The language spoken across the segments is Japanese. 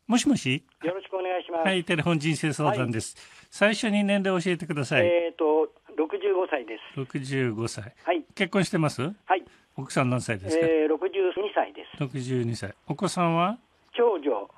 もしもし。 よろしくお願いします。 はい、テレフォン人生相談です。最初に年齢を教えてください。 65歳です。 65歳。 はい。 結婚してます？ はい。 奥さん何歳ですか ？62歳です。 62歳。お子さんは？ 長女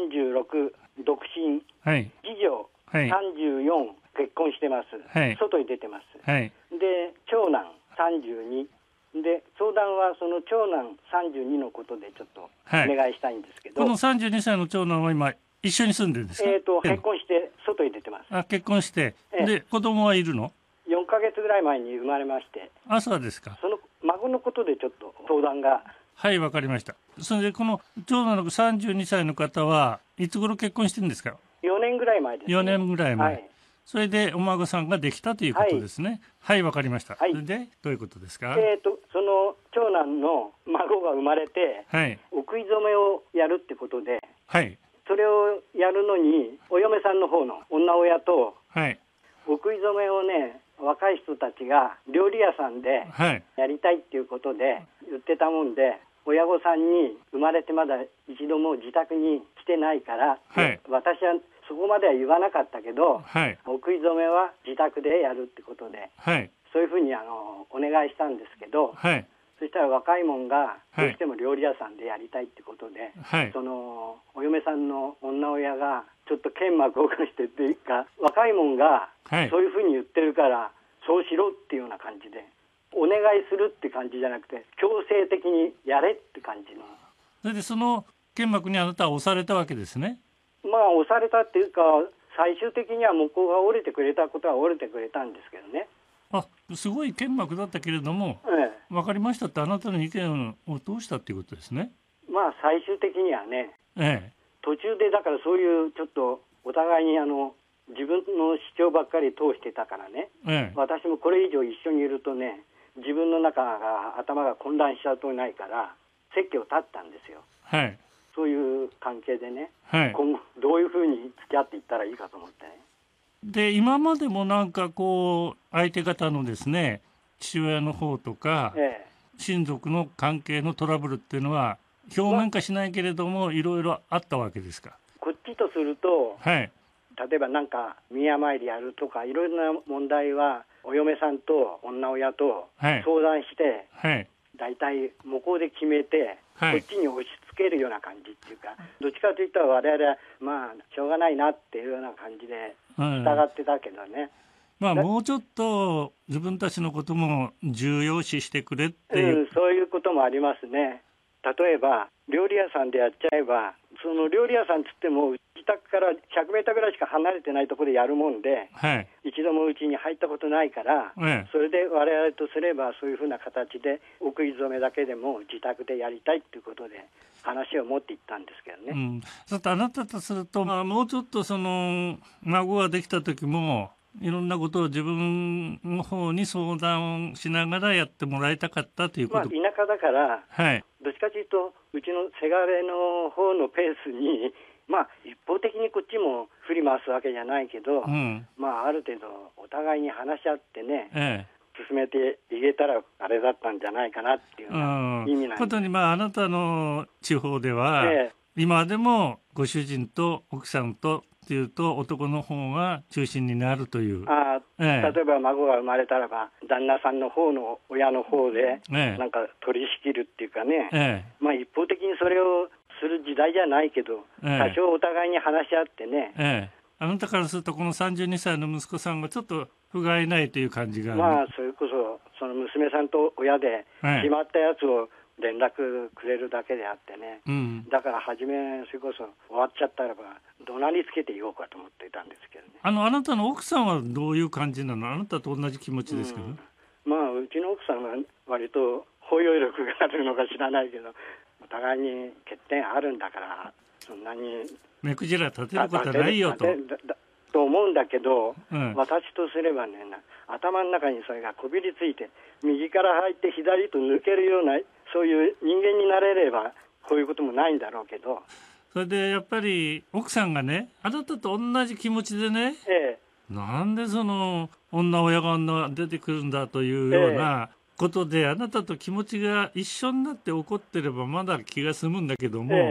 36、独身。 はい。 次女はい。 34、結婚してます。 はい。 外に出てます。 はい。 で、長男32。で、相談はその長男32のことでちょっとお願いしたいんですけど、 この32歳の長男は今一緒に住んでるんですか？ 結婚して外に出てます。 あ、結婚して、で子供はいるの ？4ヶ月ぐらい前に生まれまして。 あ、そうですか。 その孫のことでちょっと相談が。 はい、わかりました。それでこの長男の32歳の方はいつ頃結婚してるんですか ？4年ぐらい前です、ね。 4年ぐらい前。 はい、 それでお孫さんができたということですね。はい、わかりました。 はい、 それでどういうことですか？ その長男の孫が生まれて、 はい、 お食い初めをやるってことで、 はい、 それをやるのにお嫁さんの方の女親と、 はい、 お食い初めをね、若い人たちが料理屋さんでやりたいっていうことで言ってたもんで、親御さんに生まれてまだ一度も自宅に来てないから、 はい、 私はそこまでは言わなかったけど、 はい、 お食い初めは自宅でやるってことで、 はい、 そういうふうにお願いしたんですけど、 はい、 そしたら若いもんがどうしても料理屋さんでやりたいってことで、 はい、 そのお嫁さんの女親がちょっと剣幕を動かしてっていうか、若いもんがそういうふうに言ってるから、そうしろっていうような感じで、お願いするって感じじゃなくて強制的にやれって感じの。 それでその剣幕にあなたは押されたわけですね。 まあ押されたっていうか、最終的には向こうが折れてくれたことは折れてくれたんですけどね。 あ、すごい剣幕だったけれども、分かりましたってあなたの意見を通したっていうことですね。 まあ最終的にはね、途中でだからそういうちょっとお互いに自分の主張ばっかり通してたからね、私もこれ以上一緒にいるとね、自分の中が頭が混乱しちゃうとないから席を立ったんですよ。 はい。 そういう関係でね、 はい、 今後どういうふうに付き合っていったらいいかと思ってね。 で今までもなんかこう相手方のですね、父親の方とか、親族の関係のトラブルっていうのは表面化しないけれども、いろいろあったわけですか？ こっちとすると、 はい、 例えばなんか宮参りやるとかいろいろな問題はお嫁さんと女親と相談して、だいたい向こうで決めて、こっちに押し付けるような感じっていうか、どっちかといったら我々はまあしょうがないなっていうような感じで従ってたけどね。 まあもうちょっと自分たちのことも重要視してくれっていう、 そういうこともありますね。例えば料理屋さんでやっちゃえば、その料理屋さんつっても自宅から100メーターぐらいしか離れてないところでやるもんで、一度もうちに入ったことないから、それで我々とすればそういうふうな形でお食い初めだけでも自宅でやりたいということで話を持っていったんですけどね。 だってあなたとすると、もうちょっとその孫ができた時もいろんなことを自分の方に相談しながらやってもらいたかったということ。 田舎だから、どっちかというとうちのせがれの方のペースに、一方的にこっちも振り回すわけじゃないけど、ある程度お互いに話し合ってね、進めていけたらあれだったんじゃないかなっていう意味なんです。 ことにあなたの地方では、今でもご主人と奥さんとっていうと男の方が中心になるという。 例えば孫が生まれたらば旦那さんの方の親の方でなんか取り仕切るっていうかね、一方的にそれをする時代じゃないけど、多少お互いに話し合ってね、 あなたからするとこの32歳の息子さんがちょっと不甲斐ないという感じがそれこそその娘さんと親で決まったやつを連絡くれるだけであってね、だから初めそれこそ終わっちゃったらば怒鳴りつけていようかと思っていたんですけどね。 あなたの奥さんはどういう感じなの？あなたと同じ気持ちですか？ うちの奥さんは割と包容力があるのか知らないけど、お互いに欠点あるんだからそんなに目くじら立てることはないよと思うんだけど、私とすればね、頭の中にそれがこびりついて右から入って左と抜けるようなそういう人間になれればこういうこともないんだろうけど、 それでやっぱり奥さんがね、あなたと同じ気持ちでね、なんでその女親が出てくるんだというようなことで、あなたと気持ちが一緒になって怒ってればまだ気が済むんだけども、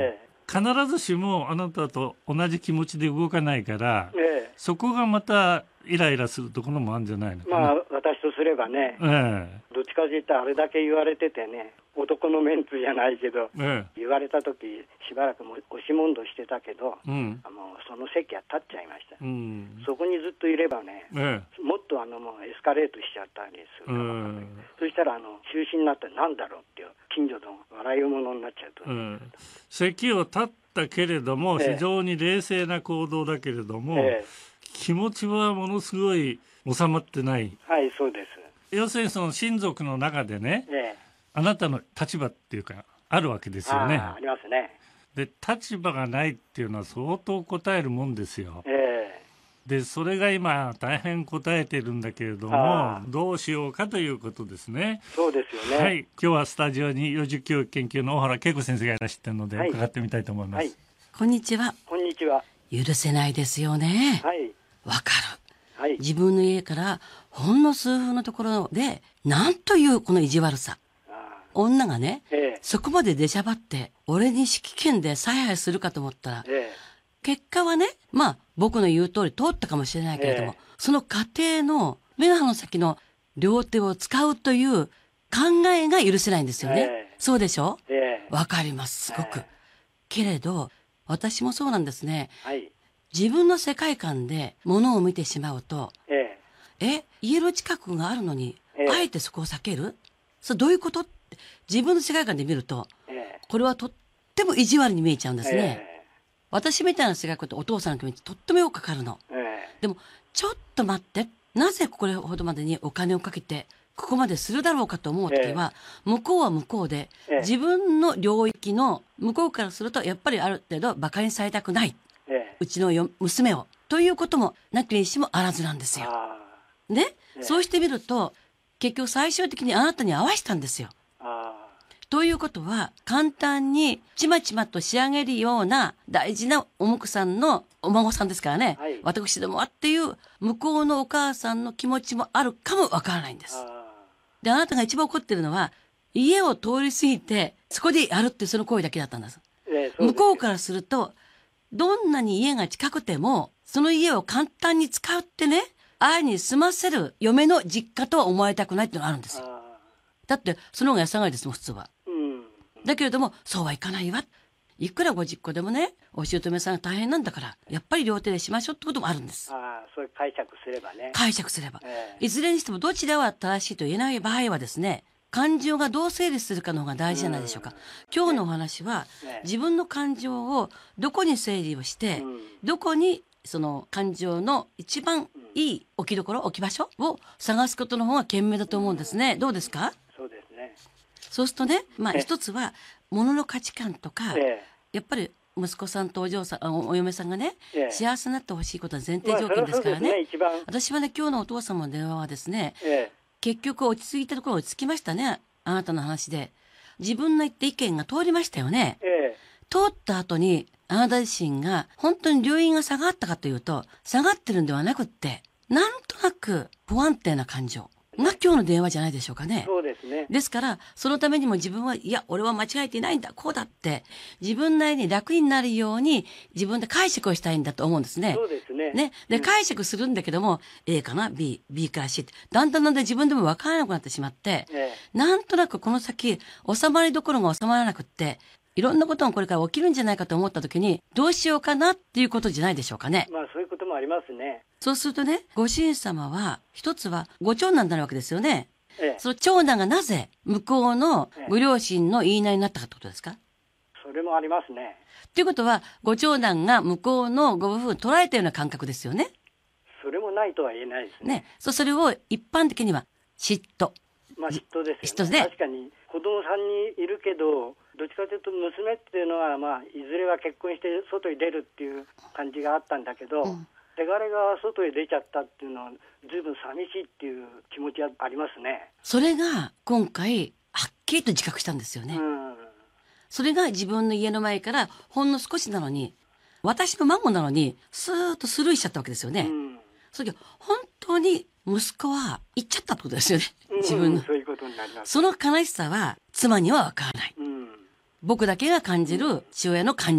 必ずしもあなたと同じ気持ちで動かないから、そこがまたイライラするところもあるんじゃないのかな。 まあ私とすればね、どっちかといったらあれだけ言われててね、男のメンツじゃないけど、言われた時しばらくも押し問答してたけど、もうその席は立っちゃいました、そこにずっといればね、もっともうエスカレートしちゃったりするかもかんない、そしたら中止になったらなんだろうっていう近所の笑い物になっちゃうと、 席を立ったけれども、非常に冷静な行動だけれども、気持ちはものすごい収まってない。 はい、そうです。 要するにその親族の中でね、あなたの立場っていうかあるわけですよね。 ありますね。 で立場がないっていうのは相当答えるもんですよ。でそれが今大変答えてるんだけれども、どうしようかということですね。 そうですよね。 はい、今日はスタジオに幼児教育研究の大原恵子先生がいらっしゃってるので、伺ってみたいと思います。 こんにちは。 こんにちは。 許せないですよね。わかる。自分の家からほんの数分のところでなんというこの意地悪さ。女がね、そこまで出しゃばって俺に指揮権で采配するかと思ったら、結果はね、まあ僕の言う通り通ったかもしれないけれども、その過程の目の鼻の先の両手を使うという考えが許せないんですよね。そうでしょ？わかります、すごく。けれど私もそうなんですね。自分の世界観で物を見てしまうと、家の近くがあるのに、あえてそこを避ける？それどういうことって自分の世界観で見ると、これはとっても意地悪に見えちゃうんですね。私みたいな世界観ってお父さんの気持ちとってもよくかかるの。でもちょっと待って、なぜこれほどまでにお金をかけてここまでするだろうかと思う時は、向こうは向こうで、自分の領域の向こうからするとやっぱりある程度馬鹿にされたくない、うちの娘をということもなきにしもあらずなんですよ。ね、そうしてみると結局最終的にあなたに合わしたんですよ。ということは簡単にちまちまと仕上げるような大事なお婿さんのお孫さんですからね、私どもはっていう向こうのお母さんの気持ちもあるかもわからないんです。であなたが一番怒ってるのは家を通り過ぎてそこでやるっていうその行為だけだったんです。向こうからするとどんなに家が近くてもその家を簡単に使うってね、愛に済ませる嫁の実家とは思われたくないっていうのがあるんですよ。だってその方が安上がりですもん普通は。だけれどもそうはいかないわ。いくらご実家でもね、お姑さんが大変なんだからやっぱり両手でしましょうってこともあるんです。 そういう解釈すればね。 解釈すれば、いずれにしてもどちらは正しいと言えない場合はですね、感情がどう整理するかの方が大事じゃないでしょうか。今日のお話は、自分の感情をどこに整理をして、どこにその感情の一番いい置きどころ、置き場所を探すことの方が賢明だと思うんですね。どうですか？ そうですね。 そうするとね、まあ一つは物の価値観とか、やっぱり息子さんとお嬢さん、お嫁さんがね、幸せになってほしいことは前提条件ですからね。私はね、今日のお父様の電話はですね、結局落ち着いたところ落ち着きましたね。あなたの話で自分の言った意見が通りましたよね。通った後にあなた自身が本当に留飲が下がったかというと下がってるんではなくって、なんとなく不安定な感情が今日の電話じゃないでしょうかね。 そうですね。 ですからそのためにも自分はいや俺は間違えていないんだこうだって自分なりに楽になるように自分で解釈をしたいんだと思うんですね。 そうですね。 で解釈するんだけども A かな B から C ってだんだん自分でも分からなくなってしまって、なんとなくこの先収まりどころが収まらなくっていろんなことがこれから起きるんじゃないかと思った時にどうしようかなっていうことじゃないでしょうかね。 まあそういうこともありますね。 そうするとね、ご主人様は一つはご長男になるわけですよね。その長男がなぜ向こうのご両親の言いなりになったかってことですか？ それもありますね。 ということはご長男が向こうのご夫婦を捉えたような感覚ですよね。 それもないとは言えないですね。 それを一般的には嫉妬。 まあ嫉妬ですよね。確かに子供さんにいるけどどっちかというと娘っていうのはまあいずれは結婚して外に出るっていう感じがあったんだけど、手柄が外へ出ちゃったっていうのは随分寂しいっていう気持ちはありますね。 それが今回はっきりと自覚したんですよね。それが自分の家の前からほんの少しなのに私の孫なのにスーッとスルーしちゃったわけですよね。それで本当に息子は行っちゃったってことですよね。自分の、 そういうことになります。 その悲しさは妻には分からない。僕だけが感じる父親の感情。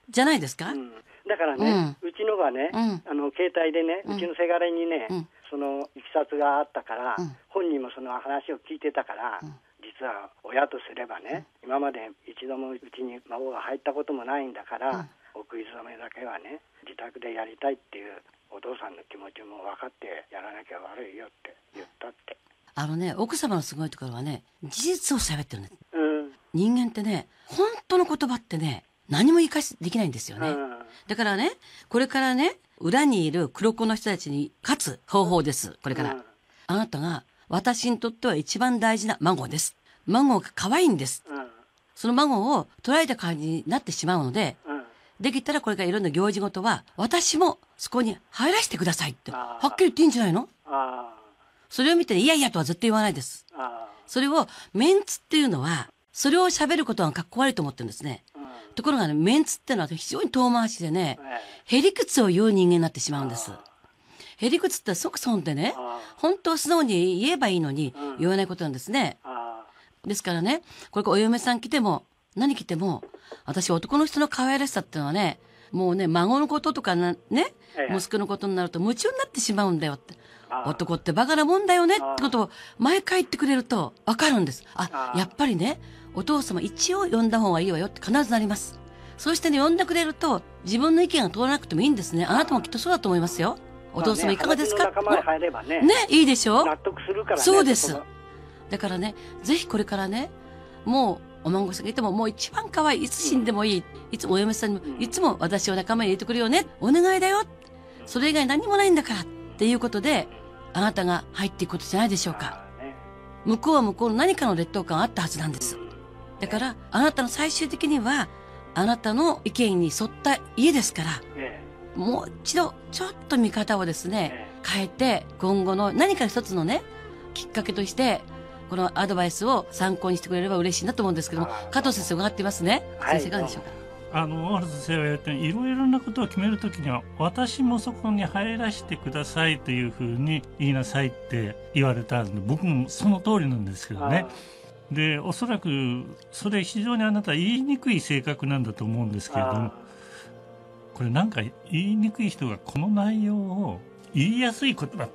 じゃないですか。 だからね、うちのがね、携帯でね、うちのせがれにね、そのいきさつがあったから、本人もその話を聞いてたから、実は親とすればね、今まで一度もうちに孫が入ったこともないんだから、お食い初めだけはね、自宅でやりたいっていうお父さんの気持ちも分かってやらなきゃ悪いよって言ったって。 奥様のすごいところはね、事実を喋ってるんです。人間ってね、本当の言葉ってね、何も言い返しできないんですよね。だからね、これからね、裏にいる黒子の人たちに勝つ方法です。これから。あなたが私にとっては一番大事な孫です。孫が可愛いんです。その孫を捉えた感じになってしまうので、できたらこれからいろんな行事ごとは、私もそこに入らせてくださいって、はっきり言っていいんじゃないの？それを見て、いやいやとは絶対言わないです。それを、メンツっていうのは、それを喋ることがかっこ悪いと思ってるんですね。ところがね、メンツっていうのは非常に遠回しでね、へりくつを言う人間になってしまうんです。へりくつって即損でね、本当は素直に言えばいいのに言わないことなんですね。ですからね、これからお嫁さん来ても、何来ても、私男の人の可愛らしさっていうのはね、もうね、孫のこととかね、息子のことになると夢中になってしまうんだよって。男ってバカなもんだよねってことを毎回言ってくれるとわかるんです。やっぱりね、お父様一応呼んだ方がいいわよって必ずなります。そうしてね、呼んでくれると自分の意見が通らなくてもいいんですね。あなたもきっとそうだと思いますよ。お父様いかがですか？ 仲間に入ればね、 いいでしょ？ 納得するからね。 そうです。だからね、ぜひこれからね、もうお孫さんがいてももう一番可愛い、いつ死んでもいい、いつお嫁さんにもいつも私を仲間に入れてくれよね、お願いだよ、それ以外何もないんだからっていうことで、あなたが入っていくことじゃないでしょうか。向こうは向こうの何かの劣等感あったはずなんです。だからあなたの最終的にはあなたの意見に沿った家ですから、もう一度ちょっと見方をですね、変えて今後の何か一つのね、きっかけとしてこのアドバイスを参考にしてくれれば嬉しいなと思うんですけども、加藤先生伺っていますね。先生いかがでしょうか。 大原先生が言ったように、いろいろなことを決めるときには私もそこに入らせてくださいというふうに言いなさいって言われたんで、僕もその通りなんですけどね。で、おそらくそれ非常にあなた言いにくい性格なんだと思うんですけれども、これなんか言いにくい人がこの内容を言いやすい言葉になって、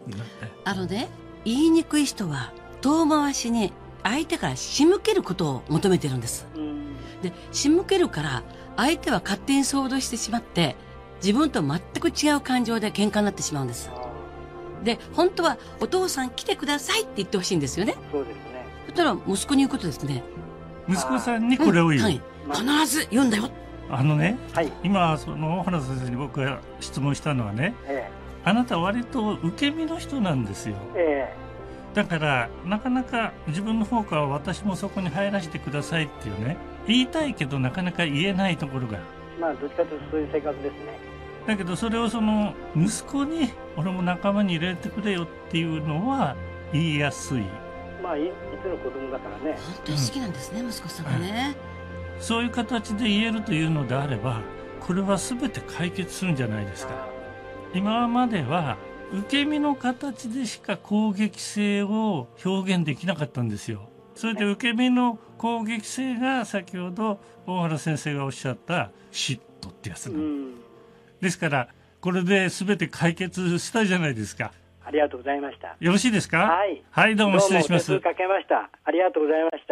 言いにくい人は遠回しに相手から仕向けることを求めてるんです。で、仕向けるから相手は勝手に想像してしまって自分と全く違う感情で喧嘩になってしまうんです。で、本当はお父さん来てくださいって言ってほしいんですよね。 そうですね。 そしたら息子に言うことですね。 息子さんにこれを言う、 必ず言うんだよ。 今その大原先生に僕が質問したのはね、あなた割と受け身の人なんですよ。だからなかなか自分の方から私もそこに入らせてくださいっていうね、言いたいけどなかなか言えないところが、 どっちかというとそういう性格ですね。 だけどそれをその息子に俺も仲間に入れてくれよっていうのは言いやすい。 いつの子供だからね。 本当に好きなんですね、息子さんがね。 そういう形で言えるというのであれば、これは全て解決するんじゃないですか。今までは受け身の形でしか攻撃性を表現できなかったんですよ。それで受け身の攻撃性が先ほど大原先生がおっしゃった嫉妬ってやつなの。ですからこれで全て解決したじゃないですか。 ありがとうございました。 よろしいですか？はい、どうも失礼します。 どうもお手数かけました。ありがとうございました。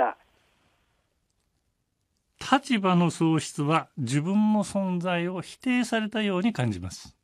立場の喪失は自分の存在を否定されたように感じます。